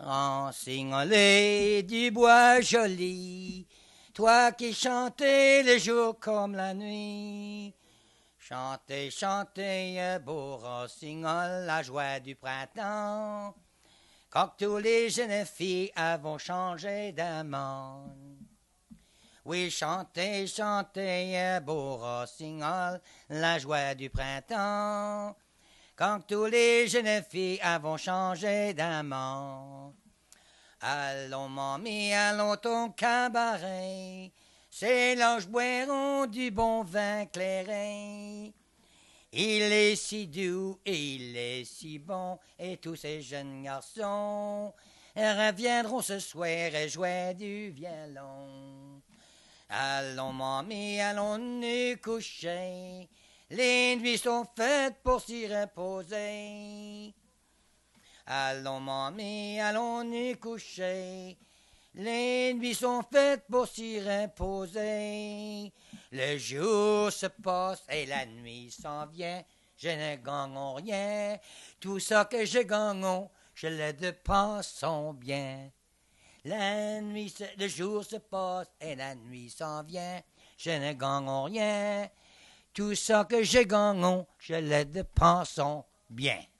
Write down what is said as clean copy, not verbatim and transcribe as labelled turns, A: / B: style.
A: Renseigne-les du bois joli, toi qui chantais le jour comme la nuit. Chantez, chantez, beau rossignol, la joie du printemps, quand tous les jeunes filles avons changé d'amant. Oui, chantez, chantez, beau rossignol, la joie du printemps, quand tous les jeunes filles avons changé d'amant. Allons, mamie, allons ton cabaret, ces langes boiront du bon vin clairé. Il est si doux et il est si bon, et tous ces jeunes garçons reviendront ce soir et jouer du violon. Allons, mamie, allons nous coucher, les nuits sont faites pour s'y reposer. Allons, mamie, allons nous coucher, les nuits sont faites pour s'y reposer. Le jour se passe et la nuit s'en vient, je ne gagne rien, tout ça que je gagne, je le dépense bien. Le jour se passe et la nuit s'en vient, je ne gagne rien, tout ça que je gagne, je le dépense bien.